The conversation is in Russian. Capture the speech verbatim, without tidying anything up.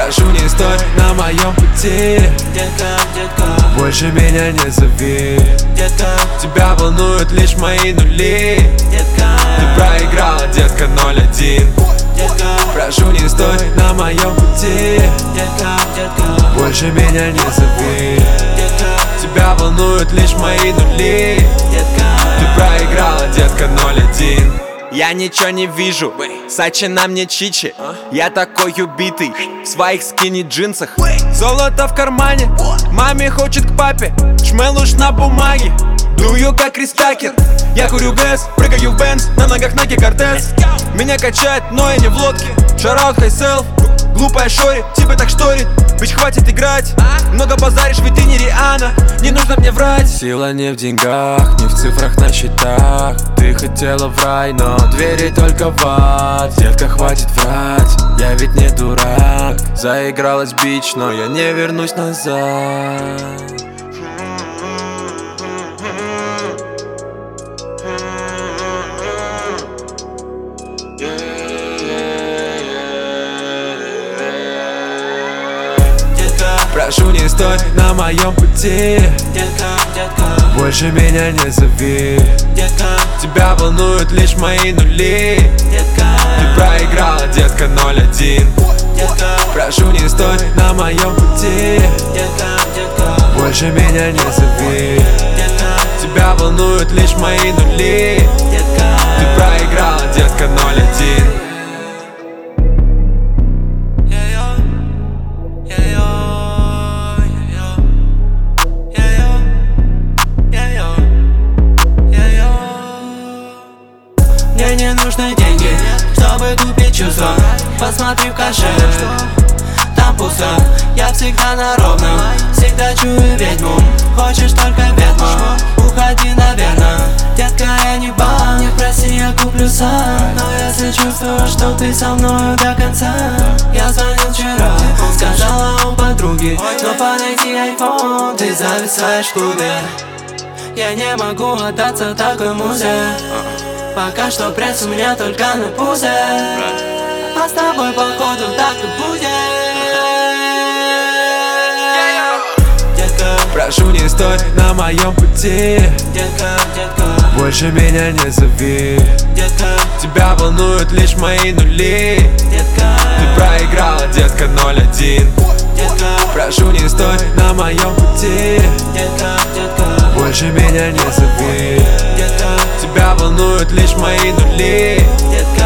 Прошу, не стой на моем пути. Детка, детка, больше меня не зови. детка, Тебя волнуют лишь мои нули. детка, Ты проиграла, детка, ноль один. детка, Прошу, не стой на моем пути. детка, детка, больше меня не зови. детка, Тебя волнуют лишь мои нули. детка. Ты проиграла, детка, ноль один. Я ничего не вижу, Сачи на мне чичи. Я такой убитый, в своих скини-джинсах. Золото в кармане, маме хочет к папе. Шмел уж на бумаге, дую как Крис Такер. Я курю гэс, прыгаю в бенз, на ногах Nike Кортес. Меня качает, но я не в лодке. Шараут хайселф, глупая шори, тебе так шторит. Ведь хватит играть, много базаришь, ведь ты не Риана. Не нужно мне врать. Сила не в деньгах, не в цифрах на счетах. Ты хотела в рай, но двери только в ад. Детка, хватит врать, я ведь не дурак. Заигралась бич, но я не вернусь назад. Прошу, не стой на моем пути. Детка, детка, больше меня не зови. детка, Тебя волнуют лишь мои нули. детка, Ты проиграла, детка, ноль один. детка, Прошу, не стой на моем пути. детка, детка, больше меня не зови. детка, Тебя волнуют лишь мои нули. детка. Ты проиграла, детка, ноль один. Мне не нужны деньги, чтобы купить чувства. Посмотри в кошель, там пусто. Я всегда на ровном, всегда чую ведьму. Хочешь только ведьму, уходи, наверное. Детка, я не бан, не проси, я куплю сам. Но если чувствую, что ты со мною до конца. Я звонил вчера, сказала у подруги, но подойди айфон, ты зависаешь в клубе. Я не могу отдаться такой музе. Пока что пресс у меня только на пузе. А с тобой походу так и будет. Детка, Прошу, не стой на моем пути. детка, детка, больше меня не зови. детка, Тебя волнуют лишь мои нули. детка, Ты проиграла, детка, ноль один. детка, Прошу, не стой на моем пути. детка, детка, больше меня не зови. детка, Тебя волнуют лишь мои нули. детка.